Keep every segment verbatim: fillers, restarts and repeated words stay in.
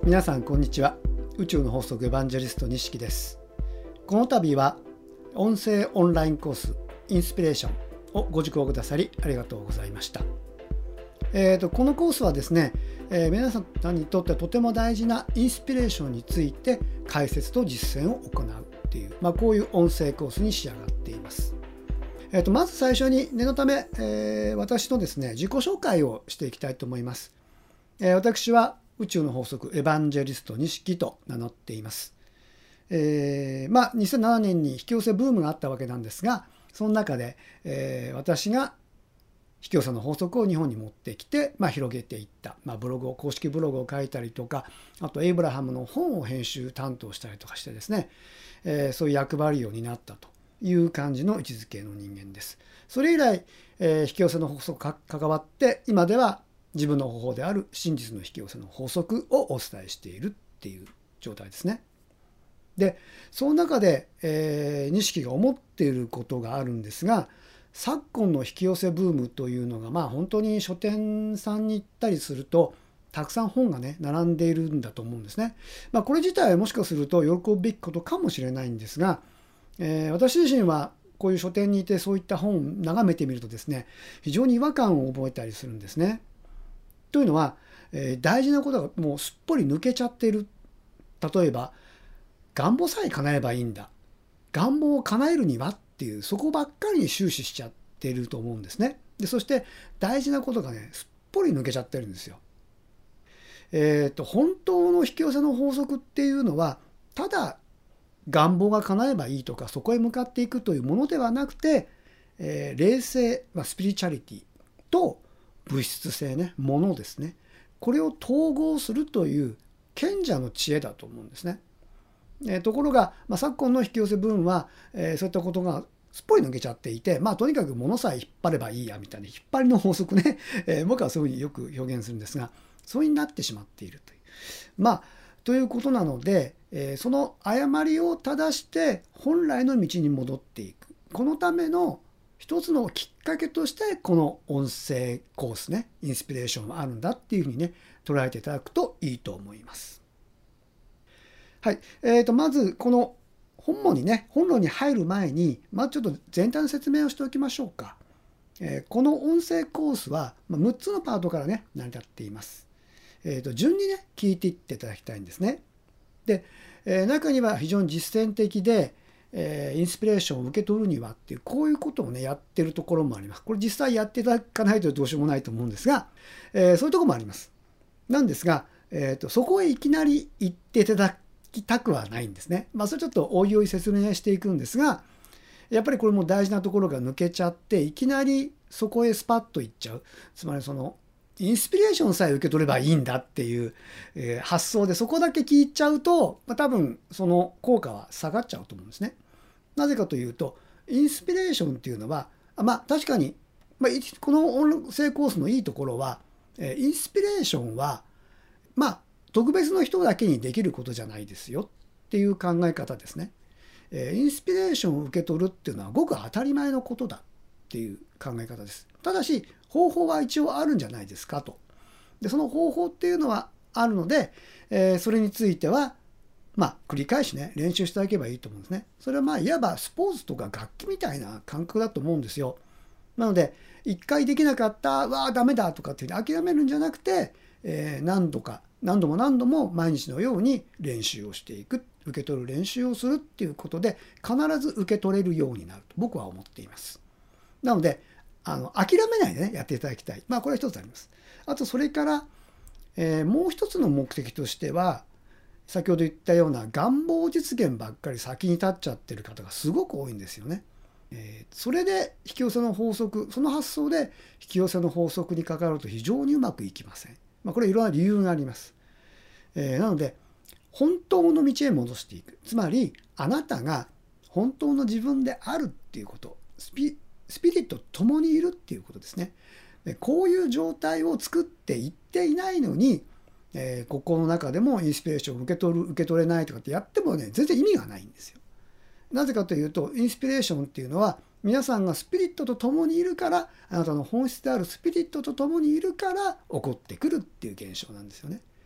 皆さんこんにちは。宇宙の法則エヴァンジェリスト西木です。この度は音声オンラインコースインスピレーションをご受講くださりありがとうございました。えーと、このコースはですね、えー、皆さんにとってとても大事なインスピレーションについて解説と実践を行うっていう、まあ、こういう音声コースに仕上がっています。えーと、まず最初に念のため、えー、私のですね自己紹介をしていきたいと思います。えー、私は宇宙の法則エヴァンジェリスト西木と名乗っています。えー、まあにせんななねんに引き寄せブームがあったわけなんですが、その中で、えー、私が引き寄せの法則を日本に持ってきて、まあ、広げていった、まあ、ブログを公式ブログを書いたりとか、あとエイブラハムの本を編集担当したりとかしてですね、えー、そういう役割を担ったという感じの位置づけの人間です。それ以来、えー、引き寄せの法則に関わって今では自分の方法である真実の引き寄せの法則をお伝えしているっていう状態ですね。で、その中で、えー、西木が思っていることがあるんですが、昨今の引き寄せブームというのが、まあ本当に書店さんに行ったりすると、たくさん本がね、並んでいるんだと思うんですね。まあこれ自体はもしかすると喜ぶべきことかもしれないんですが、えー、私自身はこういう書店にいてそういった本を眺めてみるとですね、非常に違和感を覚えたりするんですね。というのは、えー、大事なことがもうすっぽり抜けちゃっている。例えば、願望さえ叶えばいいんだ。願望を叶えるにはっていう、そこばっかりに終始しちゃっていると思うんですね。で、そして大事なことがね、すっぽり抜けちゃってるんですよ。えっと、本当の引き寄せの法則っていうのは、ただ願望が叶えばいいとか、そこへ向かっていくというものではなくて、えー、霊性、まあ、スピリチュアリティと、物質性ね、ものですね。これを統合するという賢者の知恵だと思うんですね。えー、ところが、まあ、昨今の引き寄せブームは、えー、そういったことがすっぽり抜けちゃっていて、まあとにかく物さえ引っ張ればいいやみたいな引っ張りの法則ね、えー、僕はそういうふうによく表現するんですが、そうになってしまっているという。まあということなので、えー、その誤りを正して本来の道に戻っていく。このための一つのきっかけとしてこの音声コースね、インスピレーションはあるんだっていうふうにね、捉えていただくといいと思います。はい。えーと、まずこの本文にね、本論に入る前に、まずちょっと全体の説明をしておきましょうか。えー、この音声コースはむっつのパートからね、成り立っています。えーと、順にね、聞いていっていただきたいんですね。で、えー、中には非常に実践的で、えー、インスピレーションを受け取るにはっていう、こういうことをね、やってるところもあります。これ実際やっていただかないとどうしようもないと思うんですが、えー、そういうところもあります。なんですが、えーと、そこへいきなり行っていただきたくはないんですね。まあ、それちょっとおいおい説明していくんですが、やっぱりこれも大事なところが抜けちゃって、いきなりそこへスパッと行っちゃう。つまりその、インスピレーションさえ受け取ればいいんだっていう、えー、発想でそこだけ聞いちゃうと、まあ、多分その効果は下がっちゃうと思うんですね。なぜかというと、インスピレーションっていうのは、まあ確かに、まあ、この音声コースのいいところは、えー、インスピレーションは、まあ特別の人だけにできることじゃないですよっていう考え方ですね。えー、インスピレーションを受け取るっていうのはごく当たり前のことだっていう考え方です。ただし、方法は一応あるんじゃないですかと。で、その方法っていうのはあるので、えー、それについては、まあ、繰り返しね、練習していただければいいと思うんですね。それはまあ、いわばスポーツとか楽器みたいな感覚だと思うんですよ。なので、一回できなかった、わあ、ダメだとかっていうふうに諦めるんじゃなくて、えー、何度か、何度も何度も毎日のように練習をしていく、受け取る練習をするっていうことで、必ず受け取れるようになると僕は思っています。なので、あの諦めないでね、やっていただきたい。まあ、これは一つあります。あと、それから、えー、もう一つの目的としては、先ほど言ったような願望実現ばっかり先に立っちゃってる方がすごく多いんですよね。えー、それで引き寄せの法則、その発想で引き寄せの法則に関わると非常にうまくいきません。まあ、これいろんな理由があります。えー、なので、本当の道へ戻していく。つまり、あなたが本当の自分であるっていうこと、スピ、スピリットと共にいるっていうことですね。で、こういう状態を作っていっていないのに、えー、ここの中でもインスピレーションを受け取る、受け取れないとかってやってもね、全然意味がないんですよ。なぜかというと、インスピレーションっていうのは、皆さんがスピリットと共にいるから、あなたの本質であるスピリットと共にいるから起こってくるっていう現象なんですよね。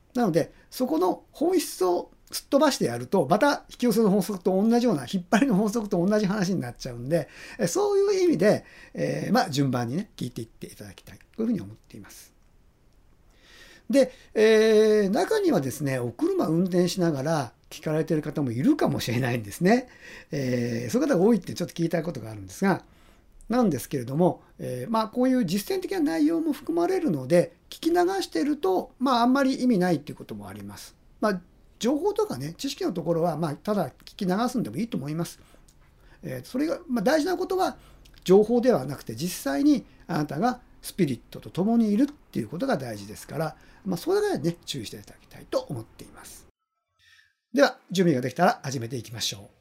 なので、そこの本質をすっ飛ばしてやると、また引き寄せの法則と同じような、引っ張りの法則と同じ話になっちゃうんで、そういう意味で、えー、まあ順番にね、聞いていっていただきたい。こういうふうに思っています。で、えー、中にはですね、お車運転しながら聞かれている方もいるかもしれないんですね。えー、そういう方が多いってちょっと聞いたことがあるんですが、なんですけれども、えー、まあこういう実践的な内容も含まれるので、聞き流していると、まああんまり意味ないっていうこともあります。まあ情報とかね、知識のところは、まあただ聞き流すんでもいいと思います。えー、それが、まあ、大事なことは、情報ではなくて実際にあなたがスピリットと共にいるっていうことが大事ですから、まあ、それぐらいね、注意していただきたいと思っています。では、準備ができたら始めていきましょう。